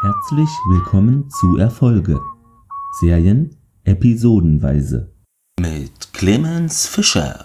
Herzlich willkommen zu Erfolge. Serien episodenweise. Mit Clemens Fischer.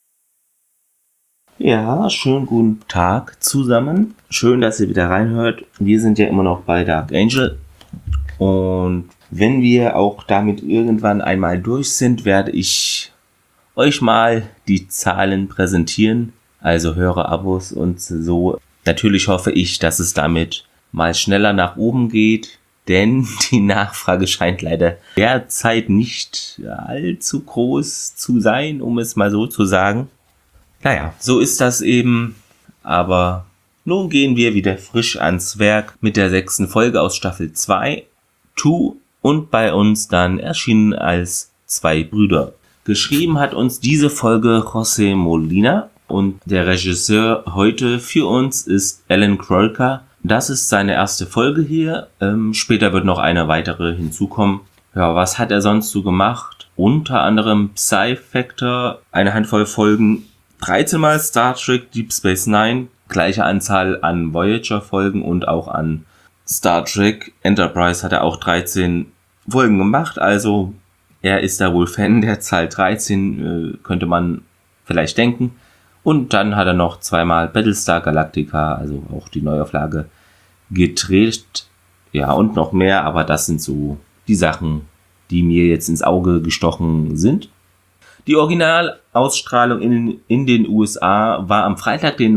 Ja, schönen guten Tag zusammen. Schön, dass ihr wieder reinhört. Wir sind ja immer noch bei Dark Angel. Und wenn wir auch damit irgendwann einmal durch sind, werde ich euch mal die Zahlen präsentieren. Also Hörer-Abos und so. Natürlich hoffe ich, dass es damit mal schneller nach oben geht, denn die Nachfrage scheint leider derzeit nicht allzu groß zu sein, um es mal so zu sagen. Naja, so ist das eben, aber nun gehen wir wieder frisch ans Werk mit der 6. Folge aus Staffel 2, Two, und bei uns dann erschienen als 2 Brüder. Geschrieben hat uns diese Folge José Molina und der Regisseur heute für uns ist Alan Croker. Das ist seine erste Folge hier. Später wird noch eine weitere hinzukommen. Ja, was hat er sonst so gemacht? Unter anderem Psy-Factor, eine Handvoll Folgen, 13 Mal Star Trek Deep Space Nine, gleiche Anzahl an Voyager-Folgen und auch an Star Trek Enterprise hat er auch 13 Folgen gemacht. Also er ist da wohl Fan der Zahl 13, könnte man vielleicht denken. Und dann hat er noch 2 Mal Battlestar Galactica, also auch die Neuauflage, gedreht. Ja, und noch mehr, aber das sind so die Sachen, die mir jetzt ins Auge gestochen sind. Die Originalausstrahlung in den USA war am Freitag, den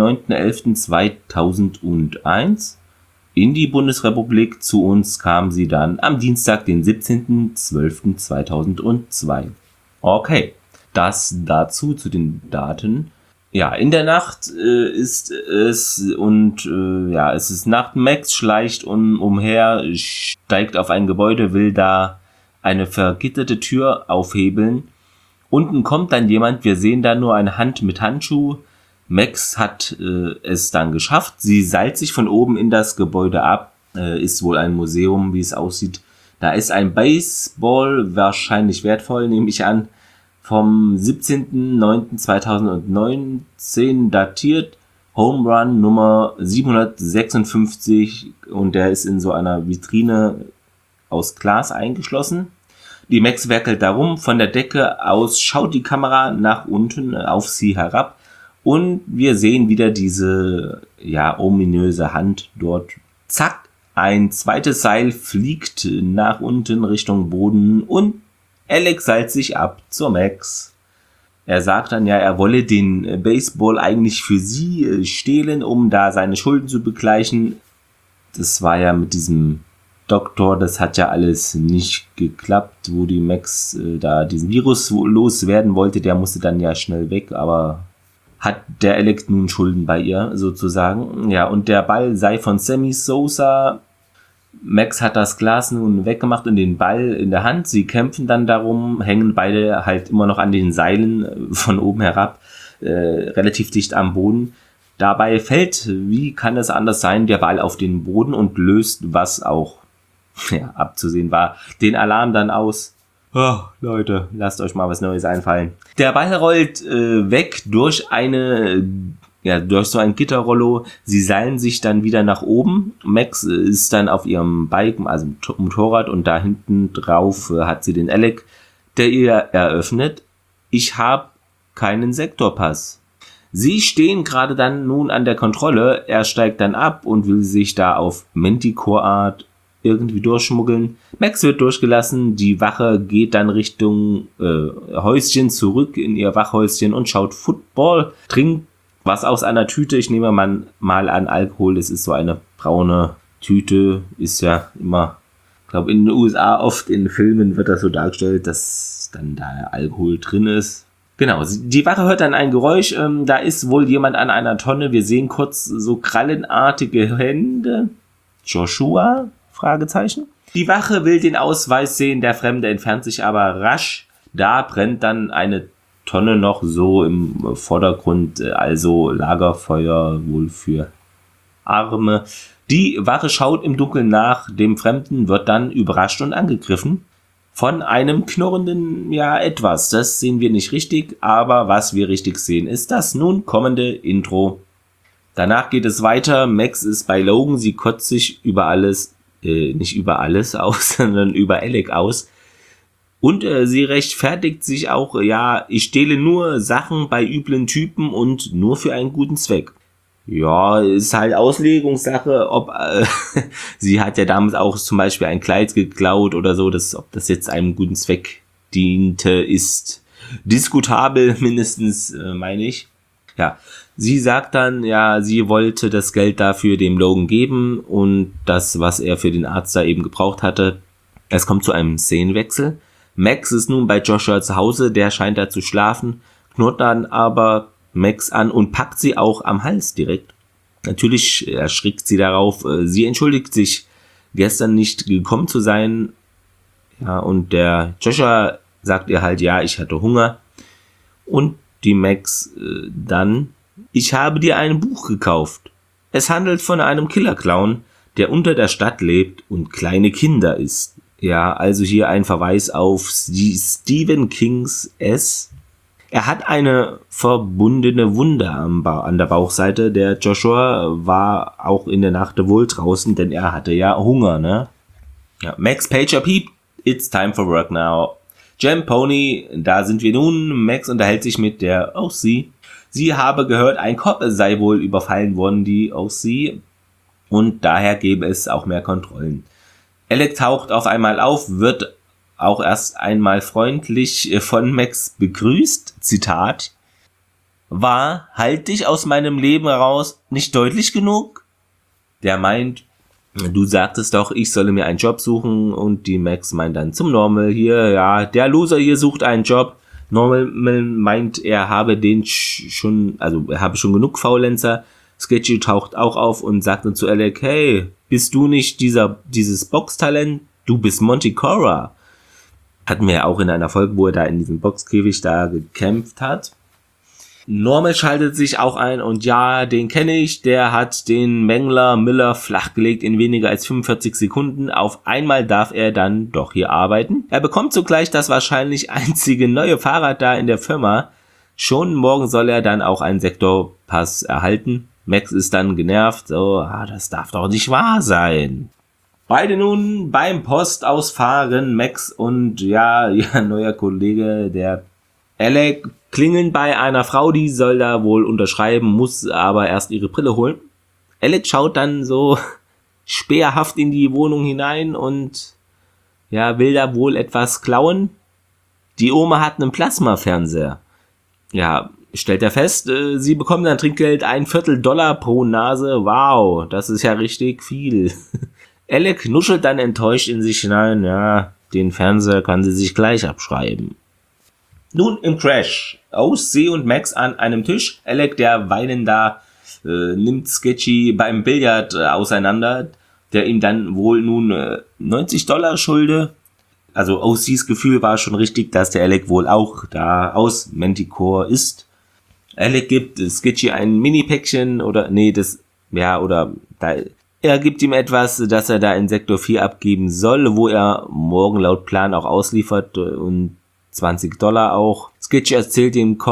9.11.2001. In die Bundesrepublik zu uns kam sie dann am Dienstag, den 17.12.2002. Okay, das dazu zu den Daten. Ja, in der Nacht ist es es ist Nacht. Max schleicht umher, steigt auf ein Gebäude, will da eine vergitterte Tür aufhebeln. Unten kommt dann jemand, wir sehen da nur eine Hand mit Handschuh. Max hat es dann geschafft, sie seilt sich von oben in das Gebäude ab, ist wohl ein Museum, wie es aussieht. Da ist ein Baseball, wahrscheinlich wertvoll, nehme ich an, vom 17.09.2019 datiert, Home Run Nummer 756, und der ist in so einer Vitrine aus Glas eingeschlossen. Die Max werkelt darum, von der Decke aus schaut die Kamera nach unten auf sie herab und wir sehen wieder diese ominöse Hand dort. Zack, ein zweites Seil fliegt nach unten Richtung Boden und Alex seilt sich ab zur Max. Er sagt dann er wolle den Baseball eigentlich für sie stehlen, um da seine Schulden zu begleichen. Das war ja mit diesem Doktor, das hat ja alles nicht geklappt, wo die Max da diesen Virus loswerden wollte. Der musste dann ja schnell weg, aber hat der Alex nun Schulden bei ihr sozusagen. Ja, und der Ball sei von Sammy Sosa. Max hat das Glas nun weggemacht und den Ball in der Hand. Sie kämpfen dann darum, hängen beide halt immer noch an den Seilen von oben herab, relativ dicht am Boden. Dabei fällt, wie kann es anders sein, der Ball auf den Boden und löst, was auch abzusehen war, den Alarm dann aus. Oh, Leute, lasst euch mal was Neues einfallen. Der Ball rollt weg durch durch so ein Gitterrollo. Sie seilen sich dann wieder nach oben. Max ist dann auf ihrem Bike, also Motorrad, und da hinten drauf hat sie den Alec, der ihr eröffnet: Ich habe keinen Sektorpass. Sie stehen gerade dann nun an der Kontrolle. Er steigt dann ab und will sich da auf Manticore-Art irgendwie durchschmuggeln. Max wird durchgelassen. Die Wache geht dann Richtung Häuschen zurück in ihr Wachhäuschen und schaut Football, trinkt was aus einer Tüte. Ich nehme mal an Alkohol. Es ist so eine braune Tüte. Ist ja immer, ich glaube in den USA oft in Filmen wird das so dargestellt, dass dann da Alkohol drin ist. Genau, die Wache hört dann ein Geräusch. Da ist wohl jemand an einer Tonne. Wir sehen kurz so krallenartige Hände. Joshua? Fragezeichen. Die Wache will den Ausweis sehen. Der Fremde entfernt sich aber rasch. Da brennt dann eine Tonne noch so im Vordergrund, also Lagerfeuer wohl für Arme. Die Wache schaut im Dunkeln nach, dem Fremden wird dann überrascht und angegriffen von einem knurrenden Etwas. Das sehen wir nicht richtig, aber was wir richtig sehen, ist das nun kommende Intro. Danach geht es weiter, Max ist bei Logan, sie kotzt sich über alles nicht über alles aus, sondern über Alec aus. Und sie rechtfertigt sich auch, ja, ich stehle nur Sachen bei üblen Typen und nur für einen guten Zweck. Ja, ist halt Auslegungssache, ob sie hat ja damals auch zum Beispiel ein Kleid geklaut oder so, ob das jetzt einem guten Zweck diente, ist diskutabel mindestens, meine ich. Ja, sie sagt dann, ja, sie wollte das Geld dafür dem Logan geben und das, was er für den Arzt da eben gebraucht hatte. Es kommt zu einem Szenenwechsel. Max ist nun bei Joshua zu Hause, der scheint da zu schlafen, knurrt dann aber Max an und packt sie auch am Hals direkt. Natürlich erschrickt sie darauf, sie entschuldigt sich, gestern nicht gekommen zu sein. Ja, und der Joshua sagt ihr halt, ja, ich hatte Hunger. Und die Max dann, ich habe dir ein Buch gekauft. Es handelt von einem Killer-Clown, der unter der Stadt lebt und kleine Kinder isst. Ja, also hier ein Verweis auf die Stephen Kings S. Er hat eine verbundene Wunde an der Bauchseite. Der Joshua war auch in der Nacht wohl draußen, denn er hatte ja Hunger, ne? Ja, Max Pager piept, it's time for work now. Jam Pony, da sind wir nun. Max unterhält sich mit der OC. Sie habe gehört, ein Cop sei wohl überfallen worden, die OC. Und daher gäbe es auch mehr Kontrollen. Alec taucht auf einmal auf, wird auch erst einmal freundlich von Max begrüßt. Zitat: War, halt dich aus meinem Leben raus, nicht deutlich genug? Der meint, du sagtest doch, ich solle mir einen Job suchen, und die Max meint dann zum Normal hier, ja, der Loser hier sucht einen Job. Normal meint, er habe schon genug Faulenzer. Sketchy taucht auch auf und sagt dann zu Alec, hey, bist du nicht dieses Boxtalent? Du bist Monty Cora. Hatten wir ja auch in einer Folge, wo er da in diesem Boxkäfig da gekämpft hat. Normal schaltet sich auch ein und ja, den kenne ich, der hat den Mengler Miller flachgelegt in weniger als 45 Sekunden. Auf einmal darf er dann doch hier arbeiten. Er bekommt sogleich das wahrscheinlich einzige neue Fahrrad da in der Firma. Schon morgen soll er dann auch einen Sektorpass erhalten. Max ist dann genervt, so, das darf doch nicht wahr sein. Beide nun beim Postausfahren, Max und ja, ihr neuer Kollege, der Alec, klingeln bei einer Frau, die soll da wohl unterschreiben, muss aber erst ihre Brille holen. Alec schaut dann so speerhaft in die Wohnung hinein und ja, will da wohl etwas klauen. Die Oma hat einen Plasmafernseher. Ja, stellt er fest, sie bekommen dann Trinkgeld $0,25 pro Nase. Wow, das ist ja richtig viel. Alec nuschelt dann enttäuscht in sich hinein. Ja, den Fernseher kann sie sich gleich abschreiben. Nun im Crash. OC und Max an einem Tisch. Alec, der weinend da, nimmt Sketchy beim Billard auseinander, der ihm dann wohl nun $90 schulde. Also OCs Gefühl war schon richtig, dass der Alec wohl auch da aus Manticore ist. Alec gibt Sketchy ein Mini-Päckchen er gibt ihm etwas, das er da in Sektor 4 abgeben soll, wo er morgen laut Plan auch ausliefert und $20 auch. Sketchy erzählt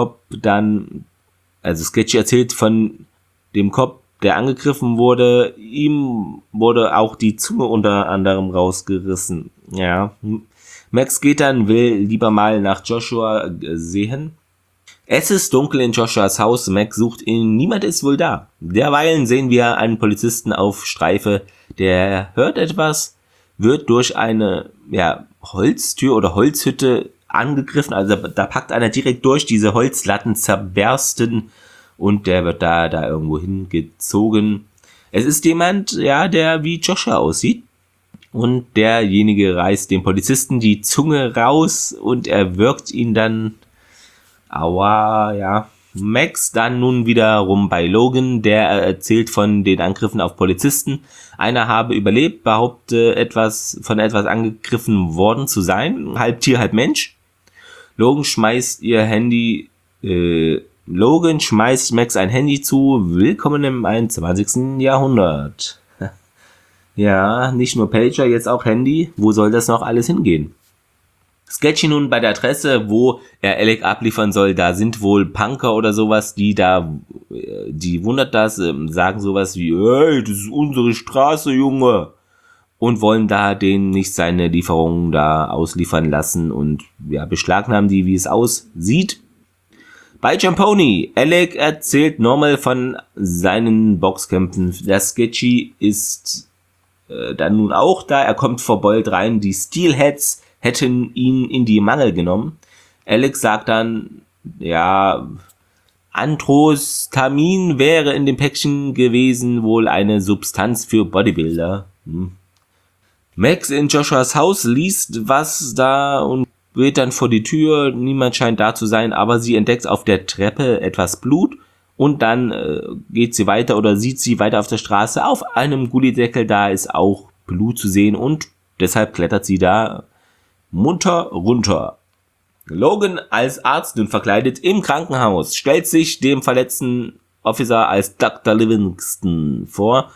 von dem Cop, der angegriffen wurde. Ihm wurde auch die Zunge unter anderem rausgerissen. Ja. Max geht dann, will lieber mal nach Joshua sehen. Es ist dunkel in Joshuas Haus, Max sucht ihn, niemand ist wohl da. Derweilen sehen wir einen Polizisten auf Streife, der hört etwas, wird durch eine Holztür oder Holzhütte angegriffen, also da packt einer direkt durch, diese Holzlatten zerbersten und der wird da irgendwo hingezogen. Es ist jemand, der wie Joshua aussieht. Und derjenige reißt dem Polizisten die Zunge raus und er wirkt ihn dann. Aua, ja. Max dann nun wiederum bei Logan, der erzählt von den Angriffen auf Polizisten. Einer habe überlebt, behauptet etwas angegriffen worden zu sein. Halb Tier, halb Mensch. Logan schmeißt Max ein Handy zu. Willkommen im 21. Jahrhundert. Ja, nicht nur Pager, jetzt auch Handy. Wo soll das noch alles hingehen? Sketchy nun bei der Adresse, wo er Alec abliefern soll, da sind wohl Punker oder sowas, die wundert das, sagen sowas wie, hey, das ist unsere Straße, Junge. und wollen da denen nicht seine Lieferungen da ausliefern lassen und ja, beschlagnahmen die, wie es aussieht. Bei Giamponi, Alec erzählt Normal von seinen Boxkämpfen. Der Sketchy ist dann nun auch da. Er kommt verbeult rein. Die Steelheads hätten ihn in die Mangel genommen. Alec sagt dann, ja, Androstamin wäre in dem Päckchen gewesen, wohl eine Substanz für Bodybuilder. Max in Joshuas Haus liest was da und geht dann vor die Tür. Niemand scheint da zu sein, aber sie entdeckt auf der Treppe etwas Blut und dann geht sie weiter oder sieht sie weiter auf der Straße. Auf einem Gullideckel da ist auch Blut zu sehen und deshalb klettert sie da munter runter. Logan als Arzt nun verkleidet im Krankenhaus stellt sich dem verletzten Officer als Dr. Livingston vor.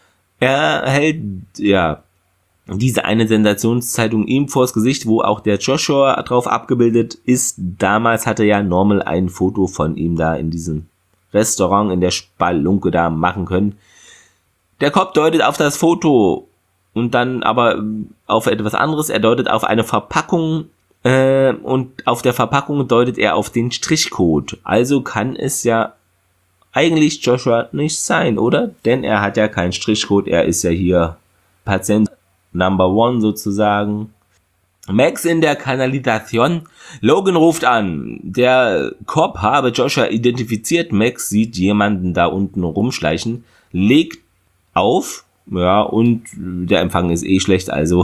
Er hält, ja, diese eine Sensationszeitung ihm vors Gesicht, wo auch der Joshua drauf abgebildet ist. Damals hatte ja Normal ein Foto von ihm da in diesem Restaurant in der Spelunke da machen können. Der Cop deutet auf das Foto und dann aber auf etwas anderes. Er deutet auf eine Verpackung und auf der Verpackung deutet er auf den Strichcode. Also kann es ja eigentlich Joshua nicht sein, oder? Denn er hat ja keinen Strichcode. Er ist ja hier Patient Number One sozusagen. Max in der Kanalisation. Logan ruft an. Der Cop habe Joshua identifiziert. Max sieht jemanden da unten rumschleichen, legt auf, ja, und der Empfang ist schlecht, also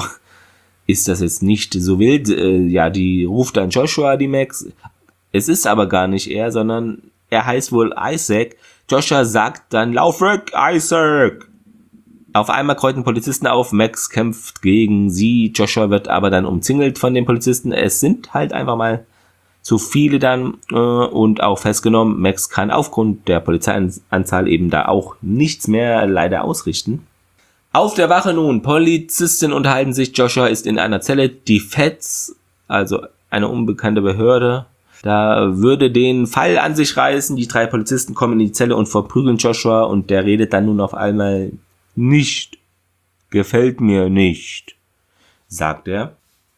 ist das jetzt nicht so wild. Ja, die ruft dann Joshua, die Max. Es ist aber gar nicht er, sondern er heißt wohl Isaac. Joshua sagt dann, lauf weg, Isaac! Auf einmal kreuzen Polizisten auf, Max kämpft gegen sie, Joshua wird aber dann umzingelt von den Polizisten. Es sind halt einfach mal zu viele dann und auch festgenommen. Max kann aufgrund der Polizeianzahl eben da auch nichts mehr leider ausrichten. Auf der Wache nun, Polizisten unterhalten sich, Joshua ist in einer Zelle, die Feds, also eine unbekannte Behörde, da würde den Fall an sich reißen, die 3 Polizisten kommen in die Zelle und verprügeln Joshua und der redet dann nun auf einmal nicht, gefällt mir nicht, sagt er.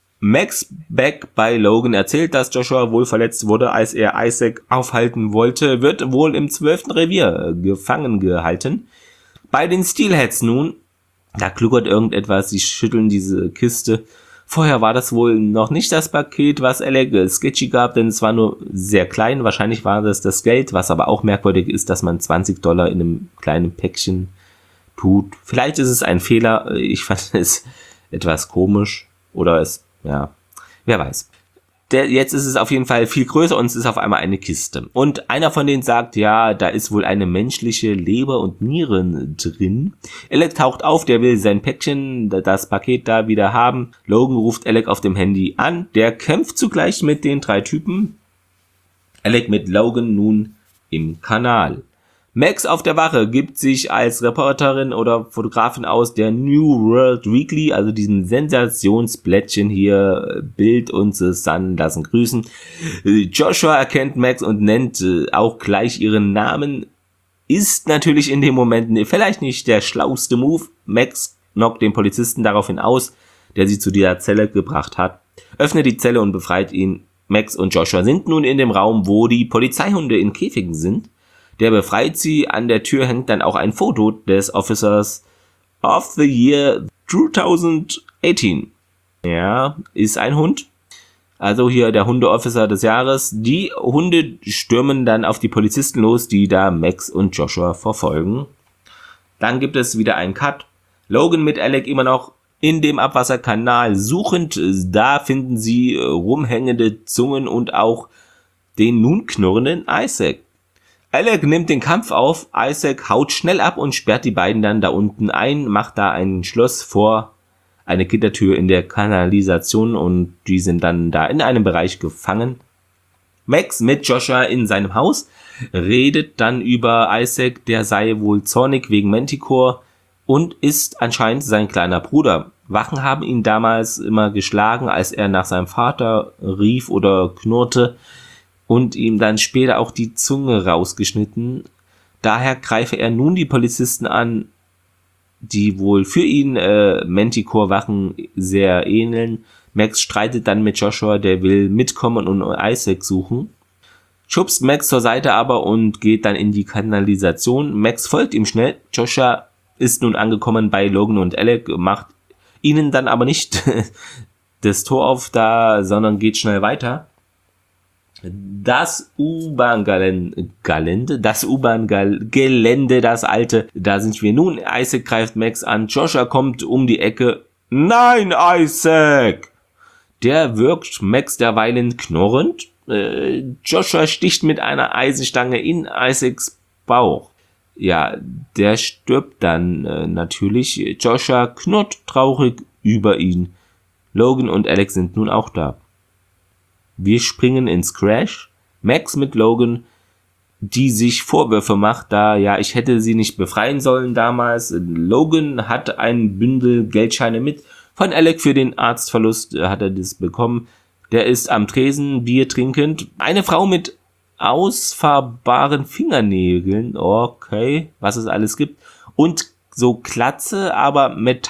Max back bei Logan erzählt, dass Joshua wohl verletzt wurde, als er Isaac aufhalten wollte, wird wohl im 12. Revier gefangen gehalten. Bei den Steelheads nun, da kluckert irgendetwas, sie schütteln diese Kiste. Vorher war das wohl noch nicht das Paket, was Alec Sketchy gab, denn es war nur sehr klein. Wahrscheinlich war das Geld, was aber auch merkwürdig ist, dass man $20 in einem kleinen Päckchen tut. Vielleicht ist es ein Fehler, ich fand es etwas komisch oder ja, wer weiß. Jetzt ist es auf jeden Fall viel größer und es ist auf einmal eine Kiste. Und einer von denen sagt, ja, da ist wohl eine menschliche Leber und Nieren drin. Alec taucht auf, der will sein Päckchen, das Paket da wieder haben. Logan ruft Alec auf dem Handy an. Der kämpft zugleich mit den 3 Typen. Alec mit Logan nun im Kanal. Max auf der Wache gibt sich als Reporterin oder Fotografin aus der New World Weekly, also diesem Sensationsblättchen hier, Bild und The Sun lassen grüßen. Joshua erkennt Max und nennt auch gleich ihren Namen. Ist natürlich in dem Moment vielleicht nicht der schlauste Move. Max knockt den Polizisten daraufhin aus, der sie zu dieser Zelle gebracht hat, öffnet die Zelle und befreit ihn. Max und Joshua sind nun in dem Raum, wo die Polizeihunde in Käfigen sind. Der befreit sie, an der Tür hängt dann auch ein Foto des Officers of the Year 2018. Ja, ist ein Hund. Also hier der Hundeofficer des Jahres. Die Hunde stürmen dann auf die Polizisten los, die da Max und Joshua verfolgen. Dann gibt es wieder einen Cut. Logan mit Alec immer noch in dem Abwasserkanal suchend. Da finden sie rumhängende Zungen und auch den nun knurrenden Isaac. Alec nimmt den Kampf auf, Isaac haut schnell ab und sperrt die beiden dann da unten ein, macht da ein Schloss vor eine Gittertür in der Kanalisation und die sind dann da in einem Bereich gefangen. Max mit Joshua in seinem Haus redet dann über Isaac, der sei wohl zornig wegen Manticore und ist anscheinend sein kleiner Bruder. Wachen haben ihn damals immer geschlagen, als er nach seinem Vater rief oder knurrte, und ihm dann später auch die Zunge rausgeschnitten. Daher greife er nun die Polizisten an. die wohl für ihn Manticore-Wachen sehr ähneln. Max streitet dann mit Joshua, der will mitkommen und Isaac suchen. Schubst Max zur Seite aber und geht dann in die Kanalisation. Max folgt ihm schnell. Joshua ist nun angekommen bei Logan und Alec, macht ihnen dann aber nicht das Tor auf da, sondern geht schnell weiter. Das U-Bahn-Gelände, das alte, da sind wir nun. Isaac greift Max an, Joshua kommt um die Ecke. Nein, Isaac! Der wirkt Max derweilen knurrend. Joshua sticht mit einer Eisenstange in Isaacs Bauch. Ja, der stirbt dann natürlich. Joshua knurrt traurig über ihn. Logan und Alex sind nun auch da. Wir springen ins Crash. Max mit Logan, die sich Vorwürfe macht, da, ja, ich hätte sie nicht befreien sollen damals. Logan hat ein Bündel Geldscheine mit. Von Alec für den Arztverlust hat er das bekommen. Der ist am Tresen, Bier trinkend. Eine Frau mit ausfahrbaren Fingernägeln. Okay, was es alles gibt. Und so Glatze, aber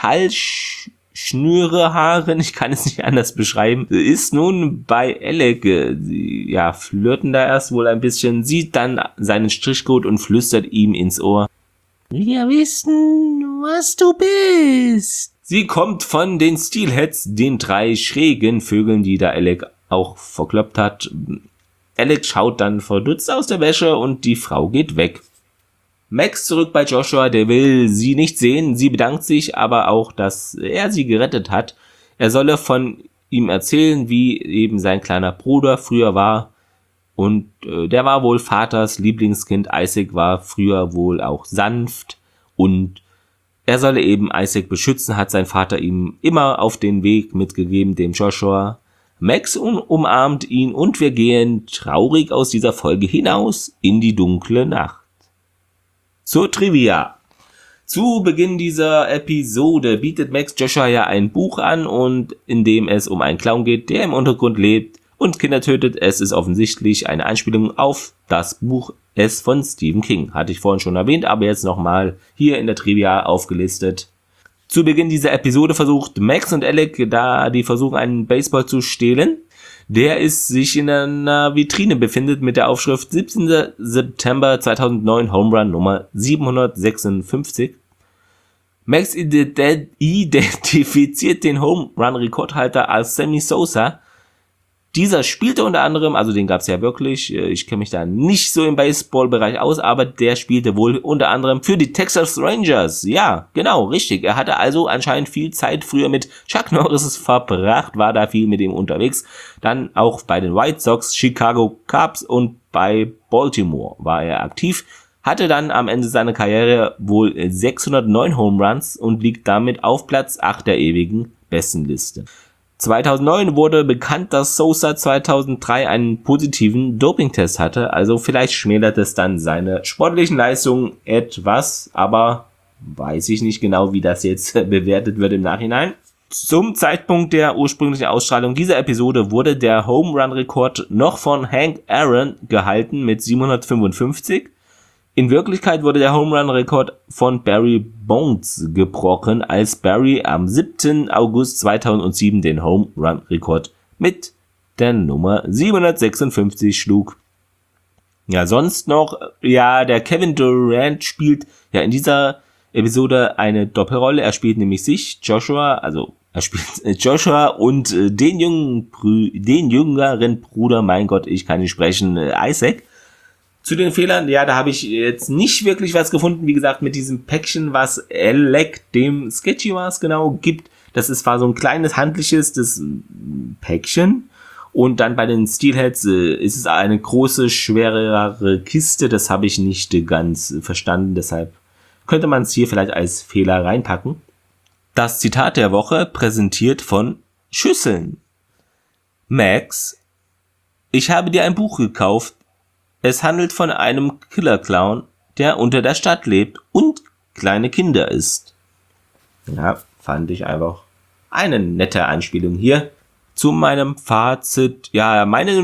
Metallschnürehaaren, ich kann es nicht anders beschreiben, ist nun bei Alec. Ja, flirten da erst wohl ein bisschen, sieht dann seinen Strichcode und flüstert ihm ins Ohr. Wir wissen, was du bist. Sie kommt von den Steelheads, den 3 schrägen Vögeln, die da Alec auch verkloppt hat. Alec schaut dann verdutzt aus der Wäsche und die Frau geht weg. Max zurück bei Joshua, der will sie nicht sehen. Sie bedankt sich aber auch, dass er sie gerettet hat. Er solle von ihm erzählen, wie eben sein kleiner Bruder früher war. Und der war wohl Vaters Lieblingskind. Isaac war früher wohl auch sanft und er solle eben Isaac beschützen, hat sein Vater ihm immer auf den Weg mitgegeben, dem Joshua. Max umarmt ihn und wir gehen traurig aus dieser Folge hinaus in die dunkle Nacht. Zur Trivia. Zu Beginn dieser Episode bietet Max Joshua ja ein Buch an und in dem es um einen Clown geht, der im Untergrund lebt und Kinder tötet. Es ist offensichtlich eine Anspielung auf das Buch S von Stephen King. Hatte ich vorhin schon erwähnt, aber jetzt nochmal hier in der Trivia aufgelistet. Zu Beginn dieser Episode versucht Max und Alec, die versuchen einen Baseball zu stehlen, der sich in einer Vitrine befindet mit der Aufschrift 17. September 2009 Home Run Nummer 756. Max identifiziert den Home Run Rekordhalter als Sammy Sosa. Dieser spielte unter anderem, also den gab es ja wirklich, ich kenne mich da nicht so im Baseballbereich aus, aber der spielte wohl unter anderem für die Texas Rangers. Ja, genau, richtig. Er hatte also anscheinend viel Zeit früher mit Chuck Norris verbracht, war da viel mit ihm unterwegs. Dann auch bei den White Sox, Chicago Cubs und bei Baltimore war er aktiv. Hatte dann am Ende seiner Karriere wohl 609 Home Runs und liegt damit auf Platz 8 der ewigen Bestenliste. 2009 wurde bekannt, dass Sosa 2003 einen positiven Dopingtest hatte, also vielleicht schmälert es dann seine sportlichen Leistungen etwas, aber weiß ich nicht genau, wie das jetzt bewertet wird im Nachhinein. Zum Zeitpunkt der ursprünglichen Ausstrahlung dieser Episode wurde der Home Run Rekord noch von Hank Aaron gehalten mit 755. In Wirklichkeit wurde der Home Run Rekord von Barry Bonds gebrochen, als Barry am 7. August 2007 den Home Run Rekord mit der Nummer 756 schlug. Ja, sonst noch, ja, der Kevin Durant spielt ja in dieser Episode eine Doppelrolle. Er spielt nämlich Joshua und den jüngeren Bruder, mein Gott, ich kann nicht sprechen, Isaac. Zu den Fehlern, ja, da habe ich jetzt nicht wirklich was gefunden, wie gesagt, mit diesem Päckchen, was Alec dem Sketchy was genau gibt. Das war so ein kleines, handliches das Päckchen. Und dann bei den Steelheads ist es eine große, schwerere Kiste. Das habe ich nicht ganz verstanden, deshalb könnte man es hier vielleicht als Fehler reinpacken. Das Zitat der Woche präsentiert von Schüsseln. Max, ich habe dir ein Buch gekauft. Es handelt von einem Killer-Clown, der unter der Stadt lebt und kleine Kinder isst. Ja, fand ich einfach eine nette Anspielung hier. Zu meinem Fazit, ja, meine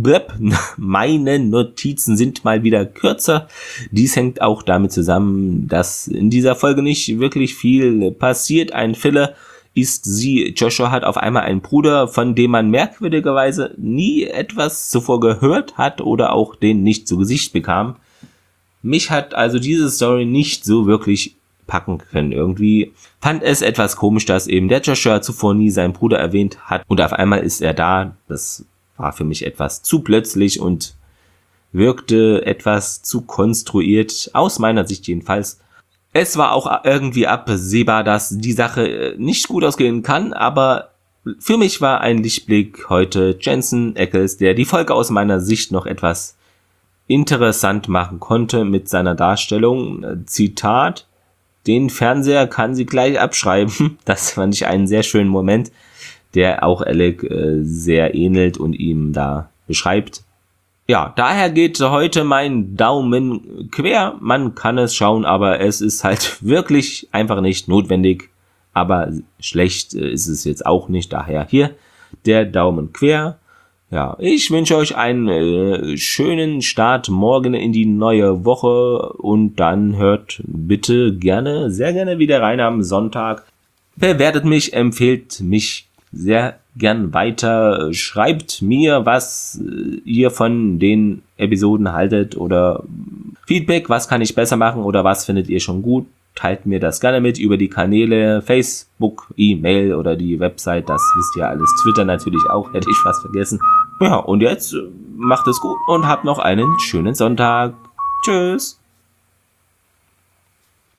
Notizen sind mal wieder kürzer. Dies hängt auch damit zusammen, dass in dieser Folge nicht wirklich viel passiert. Ein Filler ist sie. Joshua hat auf einmal einen Bruder, von dem man merkwürdigerweise nie etwas zuvor gehört hat oder auch den nicht zu Gesicht bekam. Mich hat also diese Story nicht so wirklich packen können. Irgendwie fand es etwas komisch, dass eben der Joshua zuvor nie seinen Bruder erwähnt hat und auf einmal ist er da. Das war für mich etwas zu plötzlich und wirkte etwas zu konstruiert, aus meiner Sicht jedenfalls. Es war auch irgendwie absehbar, dass die Sache nicht gut ausgehen kann, aber für mich war ein Lichtblick heute Jensen Ackles, der die Folge aus meiner Sicht noch etwas interessant machen konnte mit seiner Darstellung. Zitat: Den Fernseher kann sie gleich abschreiben. Das fand ich einen sehr schönen Moment, der auch Alec sehr ähnelt und ihm da beschreibt. Ja, daher geht heute mein Daumen quer. Man kann es schauen, aber es ist halt wirklich einfach nicht notwendig. Aber schlecht ist es jetzt auch nicht. Daher hier der Daumen quer. Ja, ich wünsche euch einen schönen Start morgen in die neue Woche und dann hört bitte gerne, sehr gerne wieder rein am Sonntag. Bewertet mich, empfehlt mich sehr gern weiter, schreibt mir, was ihr von den Episoden haltet oder Feedback, was kann ich besser machen oder was findet ihr schon gut. Teilt mir das gerne mit über die Kanäle Facebook, E-Mail oder die Website, das wisst ihr alles. Twitter natürlich auch, hätte ich fast vergessen. Ja, und jetzt macht es gut und habt noch einen schönen Sonntag. Tschüss.